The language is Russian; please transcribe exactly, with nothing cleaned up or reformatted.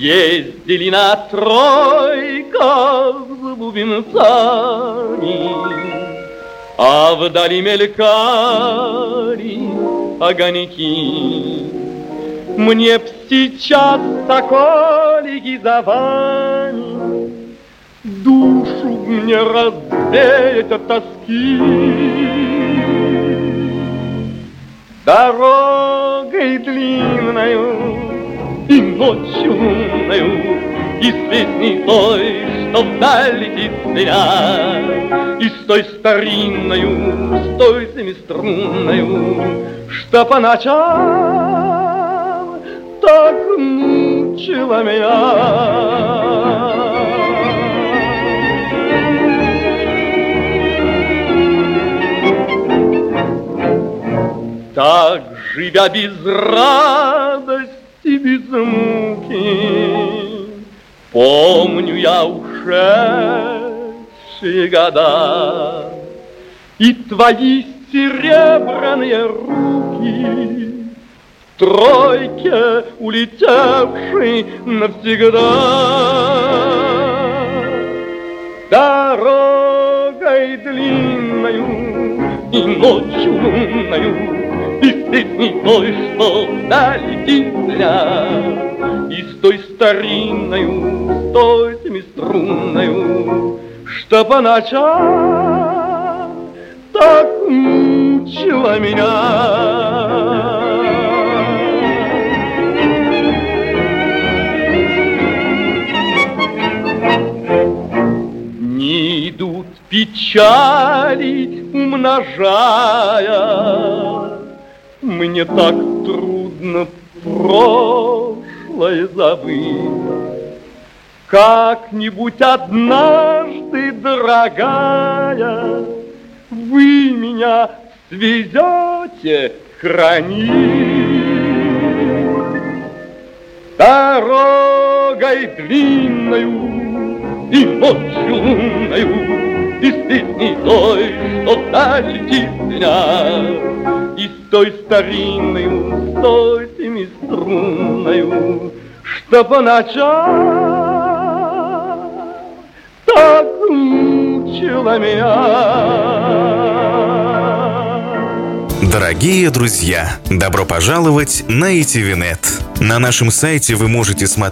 Ездили на тройках с бубенцами, а вдали мелькали огоньки. Мне б сейчас, соколики, за вами душу мне развеять от тоски. Дорогой длинною и ночью лунною, и с песней той, что вдаль летит меня, и с той старинною, с той семиструнною, что по ночам так мучила меня. Так, живя без радости, без муки, помню я ушедшие года и твои серебряные руки в тройке, улетевшей навсегда. Дорогой длинною и ночью лунною, и с песней той, что долетит меня, и с той старинною, с той семиструнною, что по ночам так мучила меня. Не идут печали, умножая, мне так трудно прошлое забыть. Как-нибудь однажды, дорогая, вы меня свезете хранить. Дорогой длинною и ночью лунною, и с песней той, что далеки меня, и с той старинною, с той семиструнною, что по ночам так мучила меня. Дорогие друзья, добро пожаловать на ай ти ви точка нет. На нашем сайте вы можете смотреть